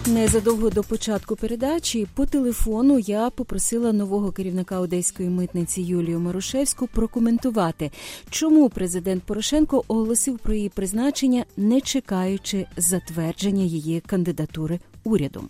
Незадовго до початку передачі по телефону я попросила нового керівника Одеської митниці Юлію Марушевську прокоментувати, чому президент Порошенко оголосив про її призначення, не чекаючи затвердження її кандидатури урядом.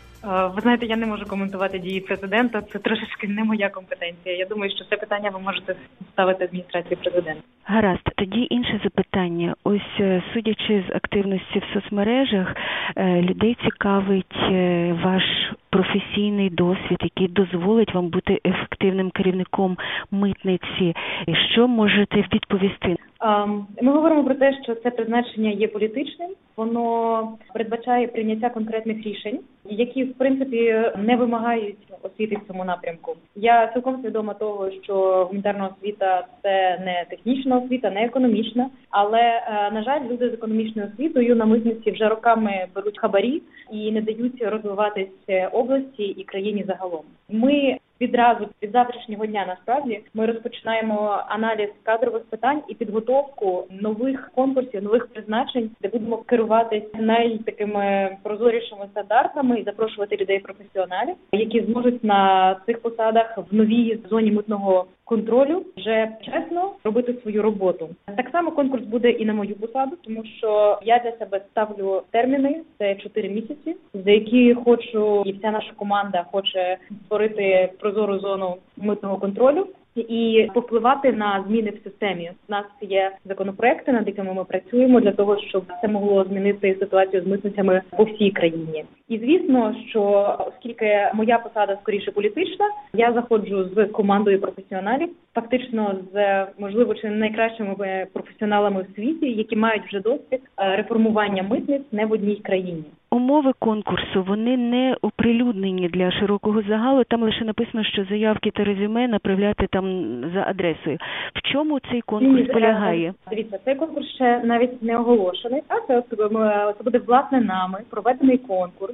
Ви знаєте, я не можу коментувати дії президента, це трошечки не моя компетенція. Я думаю, що це питання ви можете ставити адміністрації президента. Гаразд, тоді інше запитання. Ось, судячи з активності в соцмережах, людей цікавить ваш професійний досвід, який дозволить вам бути ефективним керівником митниці. Що можете відповісти? Ми говоримо про те, що це призначення є політичним, воно передбачає прийняття конкретних рішень, які, в принципі, не вимагають освіти в цьому напрямку. Я цілком свідома того, що гуманітарна освіта – це не технічна освіта, не економічна, але, на жаль, люди з економічною освітою на митниці вже роками беруть хабарі і не дають розвиватись області і країні загалом. Ми відразу від завтрашнього дня, насправді, ми розпочинаємо аналіз кадрових питань і підготовку нових конкурсів, нових призначень, де будемо керуватись найтакими прозорішими стандартами і запрошувати людей-професіоналів, які зможуть на цих посадах в новій зоні митного контролю вже чесно робити свою роботу. Так само конкурс буде і на мою посаду, тому що я для себе ставлю терміни, це 4 місяці, за які хочу, і вся наша команда хоче створити прозору зону митного контролю і повпливати на зміни в системі. У нас є законопроекти, над якими ми працюємо для того, щоб це могло змінити ситуацію з митницями по всій країні. І звісно, що оскільки моя посада скоріше політична, я заходжу з командою професіоналів, фактично з, можливо, чи не найкращими професіоналами в світі, які мають вже досвід реформування митниць не в одній країні. Умови конкурсу, вони не оприлюднені для широкого загалу, там лише написано, що заявки та резюме направляти там за адресою. В чому цей конкурс полягає? Дивіться, цей конкурс ще навіть не оголошений, а це буде, власне, нами проведений конкурс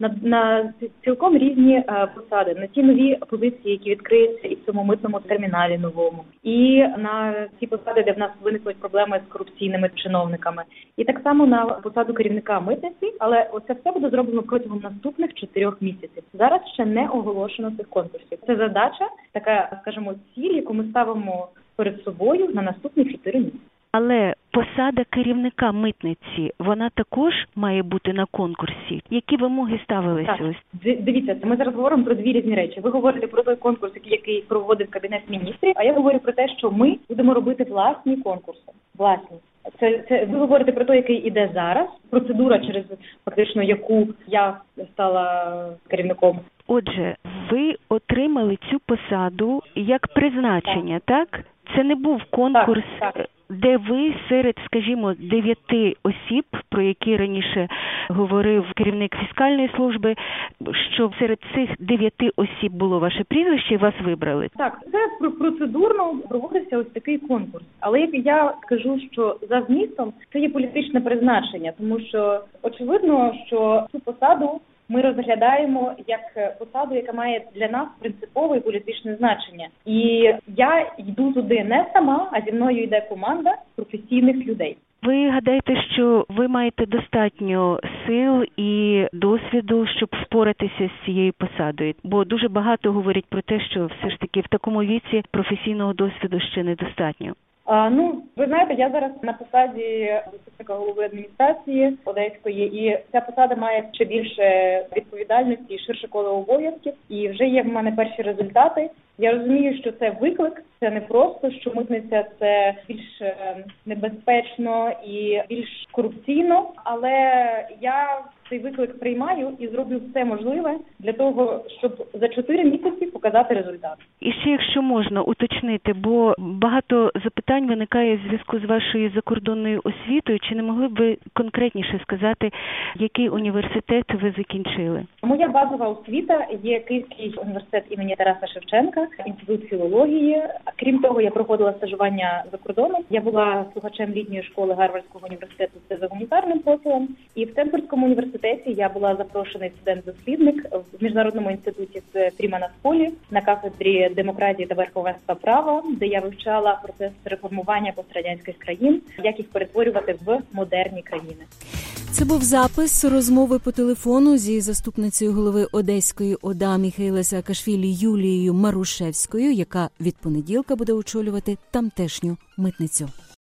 на цілком різні посади, на ті нові позиції, які відкриються і в цьому митному терміналі новому, і на ті посади, де в нас виникнуть проблеми з корупційними чиновниками, і так само на посаду керівника митниці, але це все буде зроблено протягом наступних 4 місяців. Зараз ще не оголошено цих конкурсів. Це задача, така, скажімо, ціль, яку ми ставимо перед собою на наступні 4 місяці. Але посада керівника митниці, вона також має бути на конкурсі? Які вимоги ставилися? Так. Дивіться, ми зараз говоримо про 2 різні речі. Ви говорите про той конкурс, який проводив Кабінет міністрів, а я говорю про те, що ми будемо робити власні конкурси. Власні. Це ви говорите про те, який іде зараз, процедура, через фактично яку я стала керівником. Отже, ви отримали цю посаду як призначення, так? Це не був конкурс, так. Де ви серед, скажімо, 9 осіб, про які раніше говорив керівник фіскальної служби, що серед цих 9 осіб було ваше прізвище і вас вибрали? Так, це процедурно проводився ось такий конкурс. Але як я скажу, що за змістом це є політичне призначення, тому що очевидно, що цю посаду ми розглядаємо як посаду, яка має для нас принципове і політичне значення. І я йду туди не сама, а зі мною йде команда професійних людей. Ви гадаєте, що ви маєте достатньо сил і досвіду, щоб впоратися з цією посадою? Бо дуже багато говорять про те, що все ж таки в такому віці професійного досвіду ще недостатньо. Ви знаєте, я зараз на посаді заступника голови адміністрації Одеської, і ця посада має ще більше відповідальності і ширше коло обов'язків, і вже є в мене перші результати. Я розумію, що це виклик, це не просто, що митниця – це більш небезпечно і більш корупційно, але я цей виклик приймаю і зроблю все можливе для того, щоб за 4 місяці показати результат. І ще, якщо можна, уточнити, бо багато запитань виникає в зв'язку з вашою закордонною освітою. Чи не могли б ви конкретніше сказати, який університет ви закінчили? Моя базова освіта є Київський університет імені Тараса Шевченка, інститут філології. Крім того, я проходила стажування за кордоном. Я була слухачем літньої школи Гарвардського університету за гуманітарним профілем. І в Стенфордському університеті я була запрошений студент-дослідник в Міжнародному інституті з Фрімана Сполі на кафедрі демократії та верховенства права, де я вивчала процес реформування пострадянських країн, як їх перетворювати в модерні країни. Це був запис розмови по телефону зі заступницею голови Одеської ОДА Міхеїла Саакашвілі Юлією Марушевською, яка від понеділка буде очолювати тамтешню митницю.